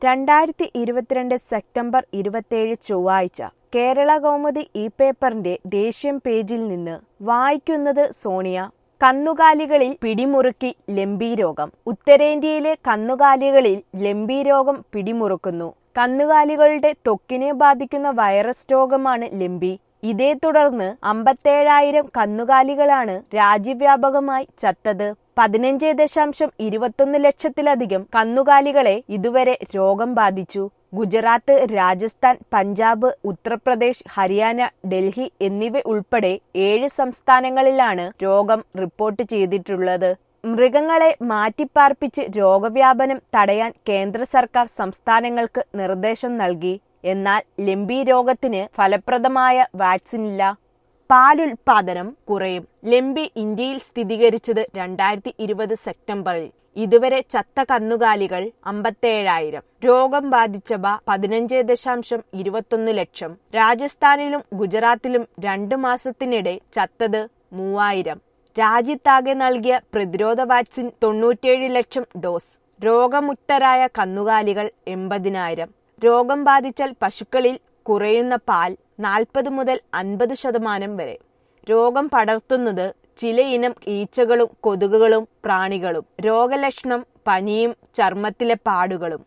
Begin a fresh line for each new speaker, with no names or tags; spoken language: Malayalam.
2022 സെപ്റ്റംബർ 27 ചൊവ്വാഴ്ച കേരള കൗമുദി പേപ്പറിന്റെ ദേശീയ പേജിൽ നിന്ന് വായിക്കുന്നത് സോണിയ. കന്നുകാലികളിൽ പിടിമുറുക്കി ലംബി രോഗം. ഉത്തരേന്ത്യയിലെ കന്നുകാലികളിൽ ലംബി രോഗം പിടിമുറുക്കുന്നു. കന്നുകാലികളുടെ ത്വക്കിനെ ബാധിക്കുന്ന വൈറസ് രോഗമാണ് ലംബി. ഇതേ തുടർന്ന് 57,000 കന്നുകാലികളാണ് രാജ്യവ്യാപകമായി ചത്തത്. 15.21 ലക്ഷത്തിലധികം കന്നുകാലികളെ ഇതുവരെ രോഗം ബാധിച്ചു. ഗുജറാത്ത്, രാജസ്ഥാൻ, പഞ്ചാബ്, ഉത്തർപ്രദേശ്, ഹരിയാന, ഡൽഹി എന്നിവ ഉൾപ്പെടെ 7 സംസ്ഥാനങ്ങളിലാണ് രോഗം റിപ്പോർട്ട് ചെയ്തിട്ടുള്ളത്. മൃഗങ്ങളെ മാറ്റിപ്പാർപ്പിച്ച് രോഗവ്യാപനം തടയാൻ കേന്ദ്ര സർക്കാർ സംസ്ഥാനങ്ങൾക്ക് നിർദ്ദേശം നൽകി. എന്നാൽ ലംബി രോഗത്തിന് ഫലപ്രദമായ വാക്സിനില്ല. പാലുൽപാദനം കുറയും. ലംബി ഇന്ത്യയിൽ സ്ഥിരീകരിച്ചത് 2020 സെപ്റ്റംബറിൽ. ഇതുവരെ ചത്ത കന്നുകാലികൾ 57,000. രോഗം ബാധിച്ചവ 15.21 ലക്ഷം. രാജസ്ഥാനിലും ഗുജറാത്തിലും 2 മാസത്തിനിടെ ചത്തത് 3,000. രാജ്യത്താകെ നൽകിയ പ്രതിരോധ വാക്സിൻ 97 ലക്ഷം ഡോസ്. രോഗമുക്തരായ കന്നുകാലികൾ 80,000. രോഗം ബാധിച്ചാൽ പശുക്കളിൽ കുറയുന്ന പാൽ 40 മുതൽ 50% വരെ. രോഗം പടർത്തുന്നത് ചിലയിനം ഈച്ചകളും കൊതുകുകളും പ്രാണികളും. രോഗലക്ഷണം പനിയും ചർമ്മത്തിലെ പാടുകളും.